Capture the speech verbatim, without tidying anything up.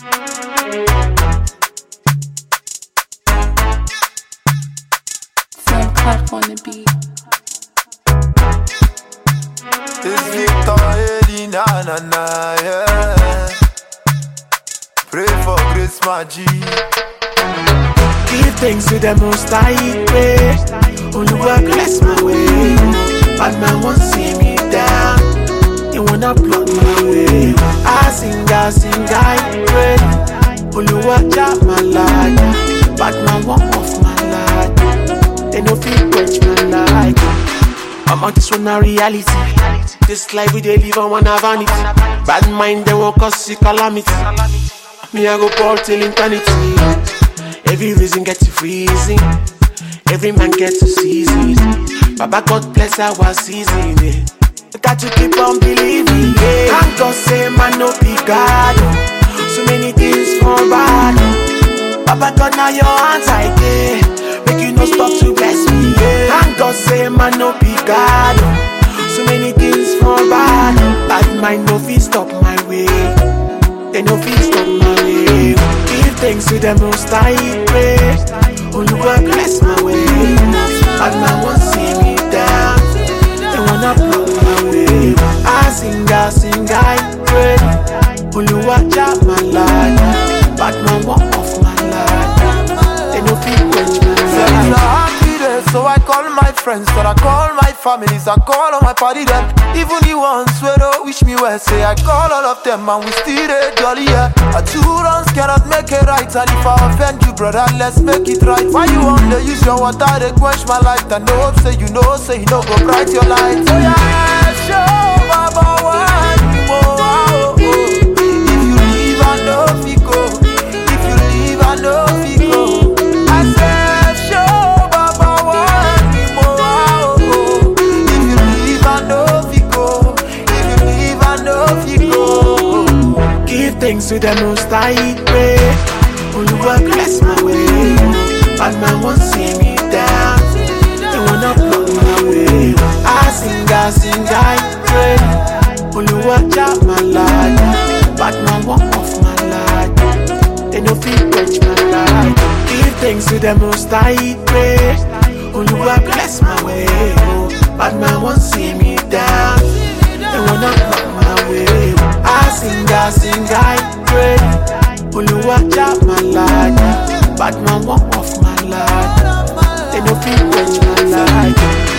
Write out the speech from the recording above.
From Cut on the beat. It's Victor Eli, na na na, yeah. Pray for grace, my G. Give thanks to the most I pray. Oluwa bless my way. Bad man won't see me down. You wanna block my way. I sing, I sing, I pray. Oluwa jab my life. Bad man won't off my life. They no feel quench my life. I'm on this one a reality. This life we dey live on one vanity. Bad mind they won't cause you calamity. Me I go pour till eternity. Every reason gets a freezing. Every man gets a season. Baba God bless our season. Eh. Got to keep on believing. Yeah. Thank God say man no be God. So many things for bad. Baba God now your hands I get. Make you no stop to bless me. Yeah. Thank God say man no be God. So many things for bad. Bad mind no fit stop my way. They no fit stop my way. Give thanks to the most I pray. Oluwa bless my way. Bad man won't see me down. They wanna block my way. I sing, I sing, I pray. Oluwa jab my life. Bad man won't off my life. They no fit quench my life. So I call my friends, so I call my families, I call all my party them. Even the ones who don't wish me well, say I call all of them and we still dey jolly, yeah. A two runs cannot make it right, and if I offend you, brother, let's make it right. Why you want to use your water, they quench my life, and no hope, say you know, say you know, go bright your light. So yeah, show Baba one more, oh, oh. If you leave, I know if you go. If you leave, I know if you go. I said, show thanks to the most I pray. Oluwa bless my way. Bad man won't see me down. They wanna block my way. I sing, I sing, I pray. Oluwa jab my life. Bad man won't off my life. They no feel quench my life. Give thanks to the most I pray. Oluwa bless my way. Bad man won't see me down. They wanna block my way. I sing, I sing, I pray. Oluwa jab my life. Bad man won't off my life. They no feel quench my life.